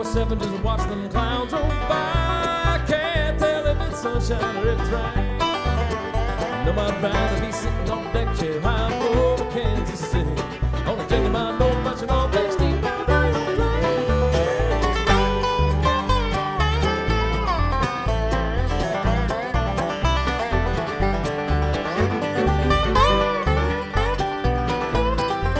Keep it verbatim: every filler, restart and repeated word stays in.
seven just watch them clowns roll by. Can't tell if it's sunshine or if it's rain. No, I'd rather be sitting on deck